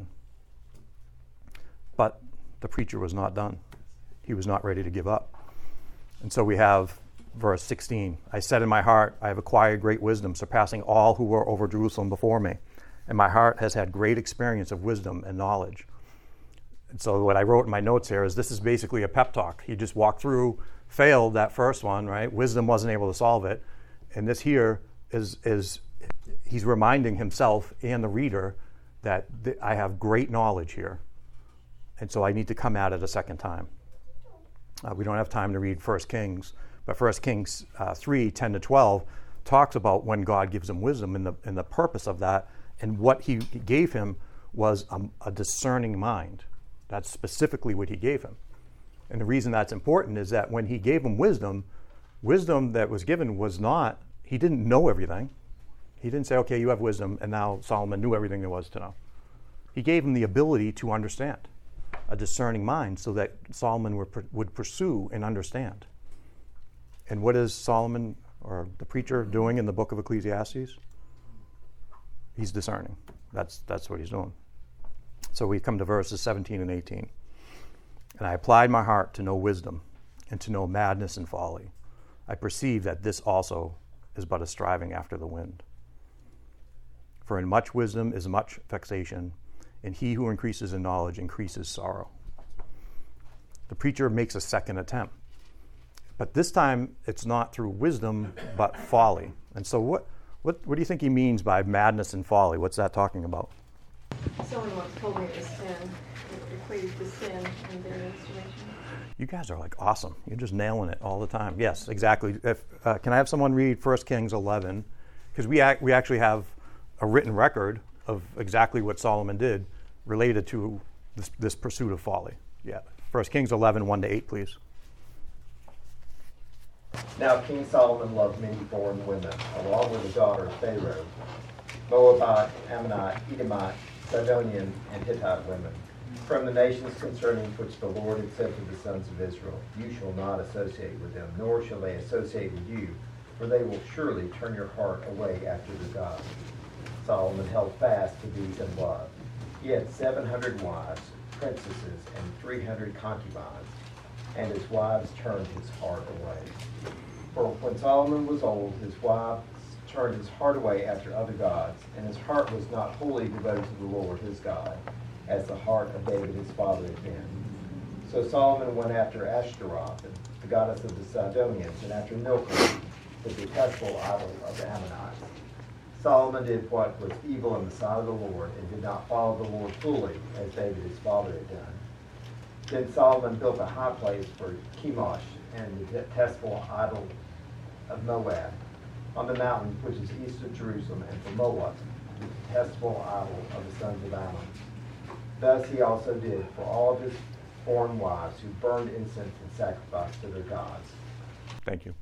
But the preacher was not done. He was not ready to give up. And so we have verse sixteen. I said in my heart, I have acquired great wisdom, surpassing all who were over Jerusalem before me. And my heart has had great experience of wisdom and knowledge. And so what I wrote in my notes here is this is basically a pep talk. He just walked through, failed that first one, right? Wisdom wasn't able to solve it. And this here is, is he's reminding himself and the reader that th- I have great knowledge here. And so I need to come at it a second time. Uh, we don't have time to read First Kings, but First Kings uh, three, ten to twelve talks about when God gives him wisdom and the, and the purpose of that. And what he gave him was a, a discerning mind. That's specifically what he gave him. And the reason that's important is that when he gave him wisdom, wisdom that was given was not, he didn't know everything. He didn't say, okay, you have wisdom, and now Solomon knew everything there was to know. He gave him the ability to understand, a discerning mind, so that Solomon would, would pursue and understand. And what is Solomon, or the preacher, doing in the book of Ecclesiastes? He's discerning. That's, that's what he's doing. So we come to verses seventeen and eighteen. And I applied my heart to know wisdom and to know madness and folly. I perceive that this also is but a striving after the wind. For in much wisdom is much vexation, and he who increases in knowledge increases sorrow. The preacher makes a second attempt. But this time, it's not through wisdom, but folly. And so what, what, what do you think he means by madness and folly? What's that talking about?
Someone once told me it was sin. It equated to sin in their estimation.
You guys are like awesome. You're just nailing it all the time. Yes, exactly. If, uh, can I have someone read First Kings eleven? Because we, ac- we actually have a written record of exactly what Solomon did related to this, this pursuit of folly. Yeah. First Kings eleven, one to eight, please.
Now King Solomon loved many foreign women, along with the daughter of Pharaoh, Moabite, Ammonite, Edomite, Sidonian, and Hittite women, from the nations concerning which the Lord had said to the sons of Israel, you shall not associate with them, nor shall they associate with you, for they will surely turn your heart away after the gods. Solomon held fast to these in love. He had seven hundred wives, princesses, and three hundred concubines, and his wives turned his heart away. For when Solomon was old, his wives turned his heart away after other gods, and his heart was not wholly devoted to the Lord his God, as the heart of David his father had been. So Solomon went after Ashtaroth, the goddess of the Sidonians, and after Milcom, the detestable idol of the Ammonites. Solomon did what was evil in the sight of the Lord, and did not follow the Lord fully, as David his father had done. Then Solomon built a high place for Chemosh, and the detestable idol of Moab, on the mountain which is east of Jerusalem, and for Moloch, the detestable idol of the sons of Ammon. Thus he also did for all of his foreign wives who burned incense and sacrificed to their gods.
Thank you.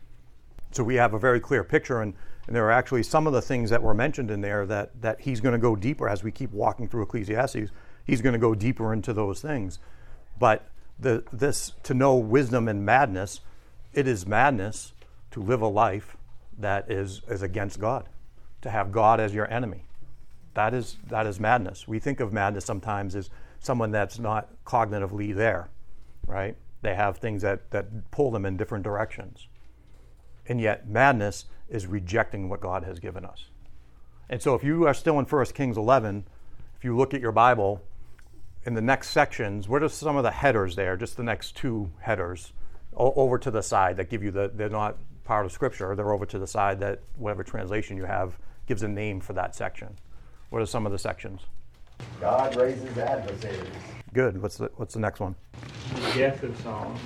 So we have a very clear picture, and, and there are actually some of the things that were mentioned in there that, that he's going to go deeper as we keep walking through Ecclesiastes. He's going to go deeper into those things. But the, this to know wisdom and madness, it is madness to live a life that is, is against God, to have God as your enemy. That is that is madness. We think of madness sometimes as someone that's not cognitively there, right? They have things that, that pull them in different directions. And yet madness is rejecting what God has given us. And so if you are still in First Kings eleven, if you look at your Bible, in the next sections, what are some of the headers there, just the next two headers, o- over to the side that give you the, they're not part of Scripture, they're over to the side that whatever translation you have gives a name for that section. What are some of the sections?
God raises adversaries.
Good. What's the what's the next one?
The death of Solomon.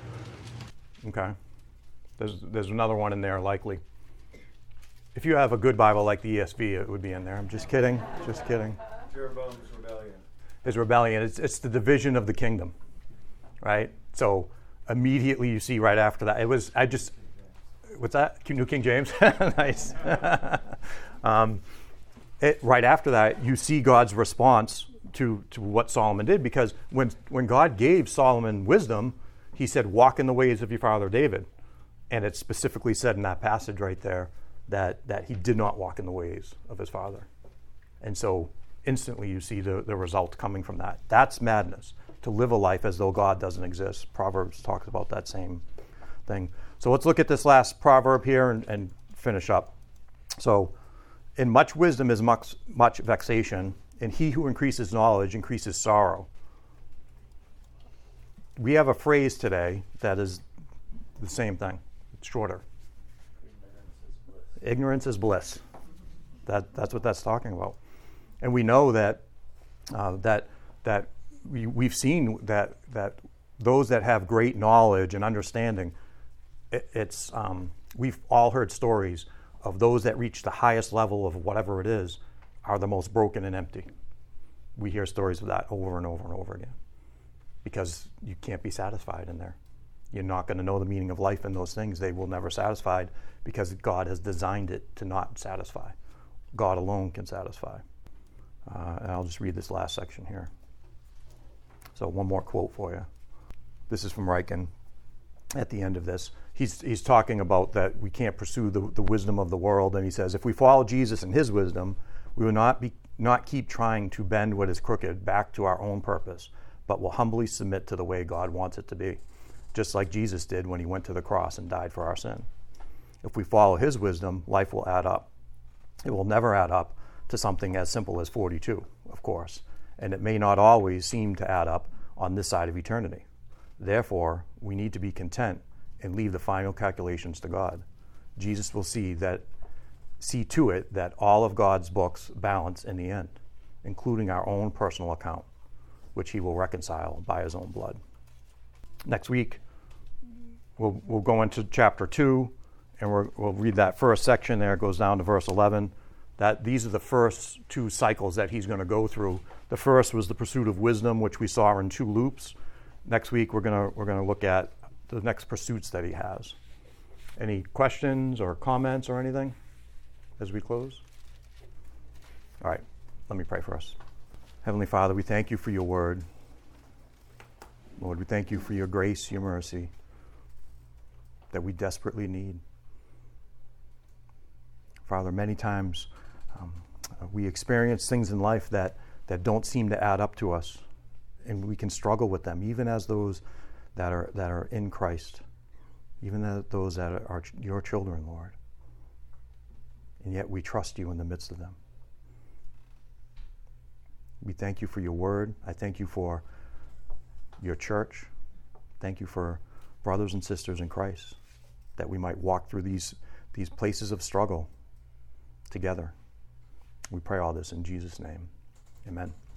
Okay. There's there's another one in there likely. If you have a good Bible like the E S V, it would be in there. I'm just kidding. Just kidding.
Jeroboam's rebellion.
His rebellion. It's it's the division of the kingdom, right? So immediately you see right after that. It was I just what's that? New King James. Nice. um, It, right after that, you see God's response to, to what Solomon did, because when when God gave Solomon wisdom, he said, walk in the ways of your father David. And it specifically said in that passage right there that, that he did not walk in the ways of his father. And so instantly you see the, the result coming from that. That's madness, to live a life as though God doesn't exist. Proverbs talks about that same thing. So let's look at this last proverb here and, and finish up. So, in much wisdom is much, much vexation, and he who increases knowledge increases sorrow. We have a phrase today that is the same thing. It's shorter. Ignorance is bliss. That, that's what that's talking about. And we know that uh, that that we, we've seen that that those that have great knowledge and understanding, it, it's um, we've all heard stories of those that reach the highest level of whatever it is are the most broken and empty. We hear stories of that over and over and over again because you can't be satisfied in there. You're not going to know the meaning of life in those things. They will never satisfy because God has designed it to not satisfy. God alone can satisfy. Uh, and I'll just read this last section here. So one more quote for you. This is from Ryken at the end of this. He's he's talking about that we can't pursue the, the wisdom of the world, and he says, if we follow Jesus and his wisdom, we will not be not keep trying to bend what is crooked back to our own purpose, but will humbly submit to the way God wants it to be, just like Jesus did when he went to the cross and died for our sin. If we follow his wisdom, life will add up. It will never add up to something as simple as forty-two, of course. and it may not always seem to add up on this side of eternity. Therefore, we need to be content and leave the final calculations to God. Jesus will see that see to it that all of God's books balance in the end, including our own personal account, which he will reconcile by his own blood. Next week, we'll, we'll go into chapter two, and we're, we'll read that first section there. It goes down to verse eleven. That these are the first two cycles that he's going to go through. The first was the pursuit of wisdom, which we saw in two loops. Next week, we're going to we're going to look at the next pursuits that he has. Any questions or comments or anything as we close? All right, let me pray for us. Heavenly Father, we thank you for your word. Lord, we thank you for your grace, your mercy that we desperately need. Father, many times um, we experience things in life that, that don't seem to add up to us, and we can struggle with them, even as those that are that are in Christ, even as those that are, are your children, Lord. And yet we trust you in the midst of them. We thank you for your word. I thank you for your church. Thank you for brothers and sisters in Christ, that we might walk through these, these places of struggle together. We pray all this in Jesus' name. Amen.